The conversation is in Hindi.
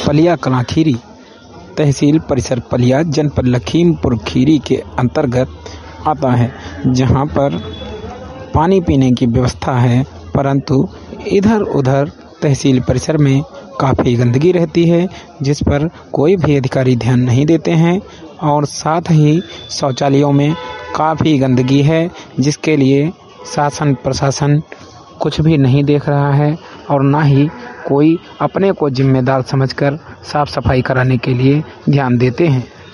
पलिया कलां खीरी तहसील परिसर पलिया जनपद लखीमपुर खीरी के अंतर्गत आता है, जहां पर पानी पीने की व्यवस्था है, परंतु इधर उधर तहसील परिसर में काफ़ी गंदगी रहती है, जिस पर कोई भी अधिकारी ध्यान नहीं देते हैं। और साथ ही शौचालयों में काफ़ी गंदगी है, जिसके लिए शासन प्रशासन कुछ भी नहीं देख रहा है और ना ही कोई अपने को जिम्मेदार समझकर साफ सफाई कराने के लिए ध्यान देते हैं।